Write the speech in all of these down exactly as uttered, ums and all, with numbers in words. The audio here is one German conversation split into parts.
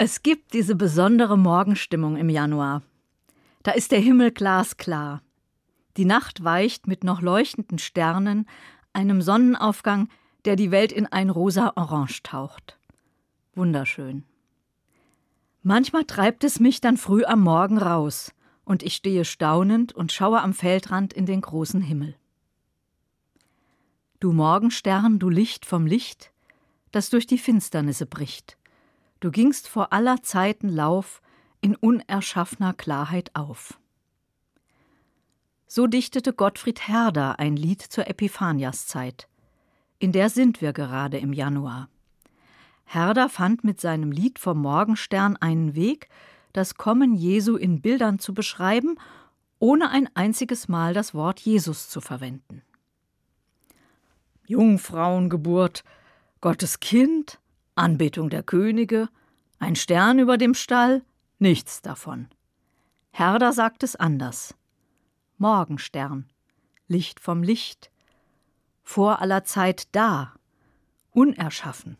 Es gibt diese besondere Morgenstimmung im Januar. Da ist der Himmel glasklar. Die Nacht weicht mit noch leuchtenden Sternen, einem Sonnenaufgang, der die Welt in ein rosa-orange taucht. Wunderschön. Manchmal treibt es mich dann früh am Morgen raus und ich stehe staunend und schaue am Feldrand in den großen Himmel. Du Morgenstern, du Licht vom Licht, das durch die Finsternisse bricht. Du gingst vor aller Zeiten Lauf in unerschaffener Klarheit auf. So dichtete Gottfried Herder ein Lied zur Epiphaniaszeit. In der sind wir gerade im Januar. Herder fand mit seinem Lied vom Morgenstern einen Weg, das Kommen Jesu in Bildern zu beschreiben, ohne ein einziges Mal das Wort Jesus zu verwenden. Jungfrauengeburt, Gottes Kind, Anbetung der Könige, ein Stern über dem Stall, nichts davon. Herder sagt es anders. Morgenstern, Licht vom Licht, vor aller Zeit da, unerschaffen.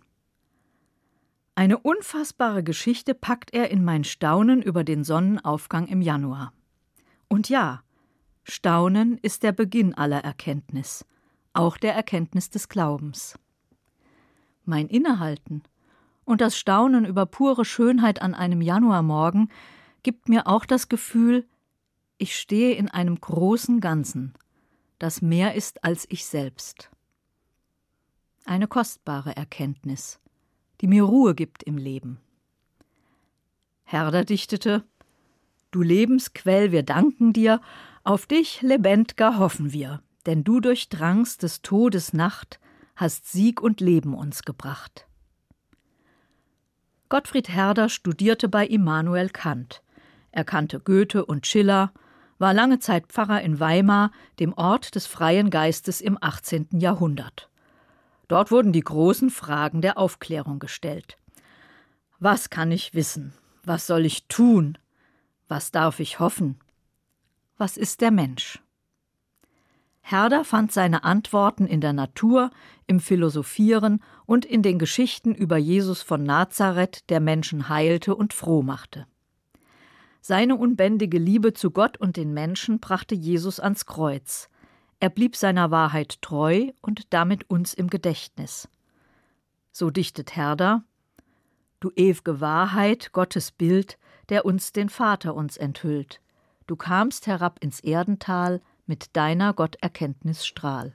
Eine unfassbare Geschichte packt er in mein Staunen über den Sonnenaufgang im Januar. Und ja, Staunen ist der Beginn aller Erkenntnis, auch der Erkenntnis des Glaubens. Mein Innehalten und das Staunen über pure Schönheit an einem Januarmorgen gibt mir auch das Gefühl, ich stehe in einem großen Ganzen, das mehr ist als ich selbst. Eine kostbare Erkenntnis, die mir Ruhe gibt im Leben. Herder dichtete: Du Lebensquell, wir danken dir, auf dich lebendger hoffen wir, denn du durchdrangst des Todes Nacht, hast Sieg und Leben uns gebracht. Gottfried Herder studierte bei Immanuel Kant. Er kannte Goethe und Schiller, war lange Zeit Pfarrer in Weimar, dem Ort des freien Geistes im achtzehnten Jahrhundert. Dort wurden die großen Fragen der Aufklärung gestellt. Was kann ich wissen? Was soll ich tun? Was darf ich hoffen? Was ist der Mensch? Herder fand seine Antworten in der Natur, im Philosophieren und in den Geschichten über Jesus von Nazareth, der Menschen heilte und froh machte. Seine unbändige Liebe zu Gott und den Menschen brachte Jesus ans Kreuz. Er blieb seiner Wahrheit treu und damit uns im Gedächtnis. So dichtet Herder: Du ew'ge Wahrheit, Gottes Bild, der uns den Vater uns enthüllt. Du kamst herab ins Erdental mit deiner Gotterkenntnis Strahl.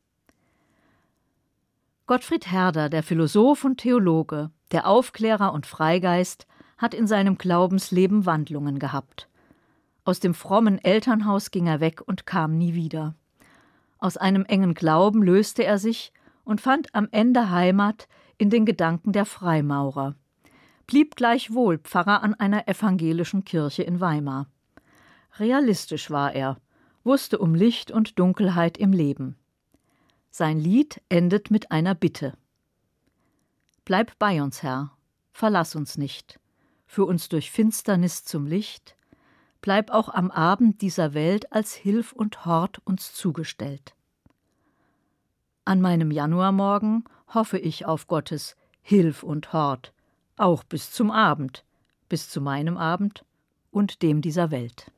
Gottfried Herder, der Philosoph und Theologe, der Aufklärer und Freigeist, hat in seinem Glaubensleben Wandlungen gehabt. Aus dem frommen Elternhaus ging er weg und kam nie wieder. Aus einem engen Glauben löste er sich und fand am Ende Heimat in den Gedanken der Freimaurer, blieb gleichwohl Pfarrer an einer evangelischen Kirche in Weimar. Realistisch war er, wusste um Licht und Dunkelheit im Leben. Sein Lied endet mit einer Bitte. Bleib bei uns, Herr, verlass uns nicht, führ uns durch Finsternis zum Licht, bleib auch am Abend dieser Welt als Hilf und Hort uns zugestellt. An meinem Januarmorgen hoffe ich auf Gottes Hilf und Hort, auch bis zum Abend, bis zu meinem Abend und dem dieser Welt.